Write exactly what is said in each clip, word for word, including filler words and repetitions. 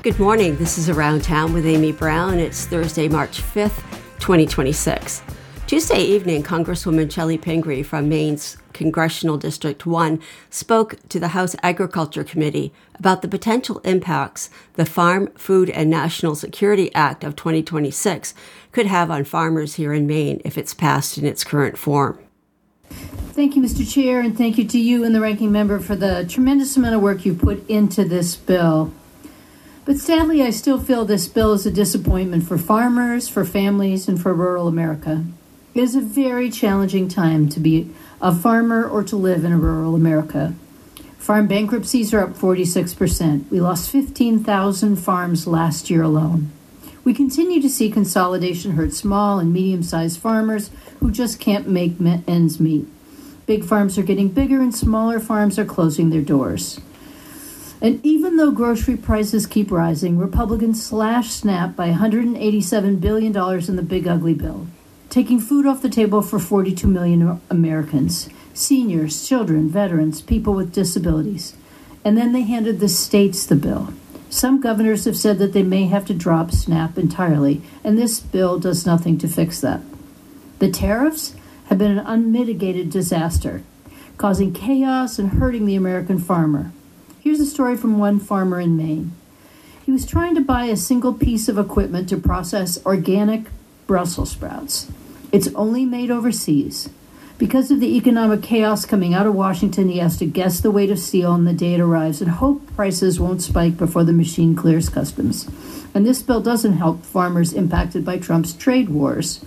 Good morning. This is Around Town with Amy Brown. It's Thursday, March fifth, twenty twenty-six. Tuesday evening, Congresswoman Chellie Pingree from Maine's Congressional District one spoke to the House Agriculture Committee about the potential impacts the Farm, Food, and National Security Act of twenty twenty-six could have on farmers here in Maine if it's passed in its current form. Thank you, Mister Chair, and thank you to you and the ranking member for the tremendous amount of work you put into this bill. But sadly, I still feel this bill is a disappointment for farmers, for families, and for rural America. It is a very challenging time to be a farmer or to live in rural America. Farm bankruptcies are up forty-six percent. We lost fifteen thousand farms last year alone. We continue to see consolidation hurt small and medium-sized farmers who just can't make ends meet. Big farms are getting bigger and smaller farms are closing their doors. And even though grocery prices keep rising, Republicans slashed SNAP by one hundred eighty-seven billion dollars in the Big Ugly Bill, taking food off the table for forty-two million Americans, seniors, children, veterans, people with disabilities. And then they handed the states the bill. Some governors have said that they may have to drop SNAP entirely, and this bill does nothing to fix that. The tariffs have been an unmitigated disaster, causing chaos and hurting the American farmer. Here's a story from one farmer in Maine. He was trying to buy a single piece of equipment to process organic Brussels sprouts. It's only made overseas. Because of the economic chaos coming out of Washington, he has to guess the weight of steel on the day it arrives and hope prices won't spike before the machine clears customs. And this bill doesn't help farmers impacted by Trump's trade wars.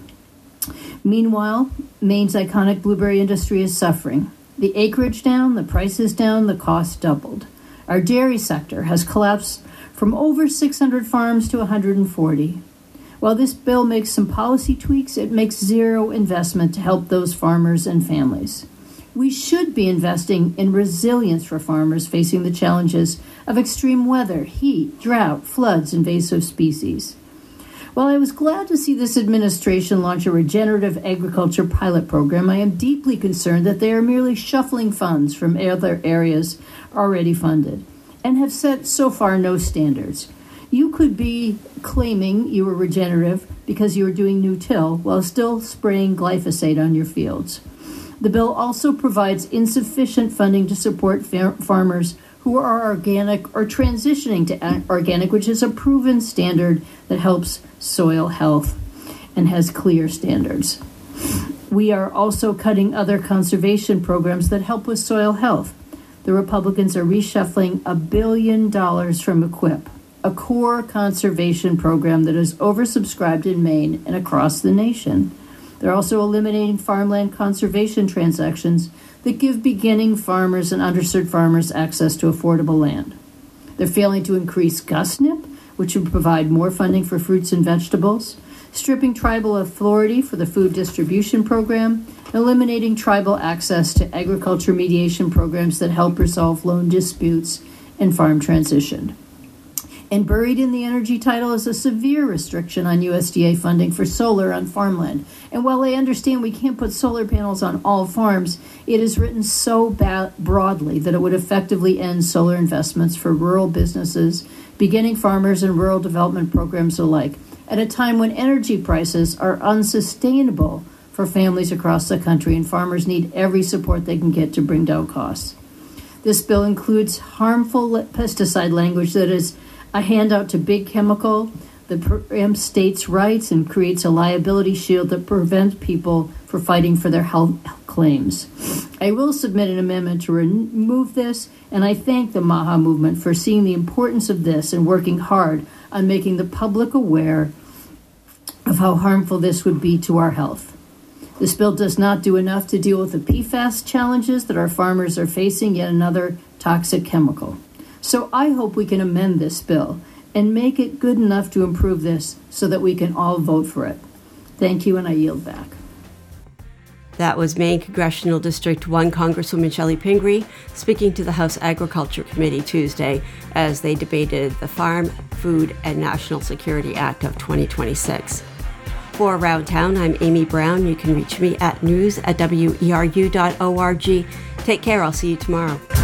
Meanwhile, Maine's iconic blueberry industry is suffering. The acreage down, the prices down, the cost doubled. Our dairy sector has collapsed from over six hundred farms to one hundred forty. While this bill makes some policy tweaks, it makes zero investment to help those farmers and families. We should be investing in resilience for farmers facing the challenges of extreme weather, heat, drought, floods, invasive species. While I was glad to see this administration launch a regenerative agriculture pilot program, I am deeply concerned that they are merely shuffling funds from other areas already funded and have set so far no standards. You could be claiming you were regenerative because you were doing no-till while still spraying glyphosate on your fields. The bill also provides insufficient funding to support far- farmers who are organic or transitioning to organic, which is a proven standard that helps soil health and has clear standards. We are also cutting other conservation programs that help with soil health. The Republicans are reshuffling a billion dollars from EQIP, a core conservation program that is oversubscribed in Maine and across the nation. They're also eliminating farmland conservation transactions that give beginning farmers and underserved farmers access to affordable land. They're failing to increase G U S N P, which would provide more funding for fruits and vegetables, stripping tribal authority for the food distribution program, and eliminating tribal access to agriculture mediation programs that help resolve loan disputes and farm transition. And buried in the energy title is a severe restriction on U S D A funding for solar on farmland. And while I understand we can't put solar panels on all farms, it is written so ba- broadly that it would effectively end solar investments for rural businesses, beginning farmers, and rural development programs alike, at a time when energy prices are unsustainable for families across the country and farmers need every support they can get to bring down costs. This bill includes harmful pesticide language that is a handout to Big Chemical, that preempts states' rights and creates a liability shield that prevents people from fighting for their health claims. I will submit an amendment to remove this, and I thank the MAHA movement for seeing the importance of this and working hard on making the public aware of how harmful this would be to our health. This bill does not do enough to deal with the P FAS challenges that our farmers are facing, yet another toxic chemical. So I hope we can amend this bill and make it good enough to improve this so that we can all vote for it. Thank you, and I yield back. That was Maine Congressional District one Congresswoman Chellie Pingree speaking to the House Agriculture Committee Tuesday as they debated the Farm, Food, and National Security Act of twenty twenty-six. For Around Town, I'm Amy Brown. You can reach me at news at W E R U dot org. Take care. I'll see you tomorrow.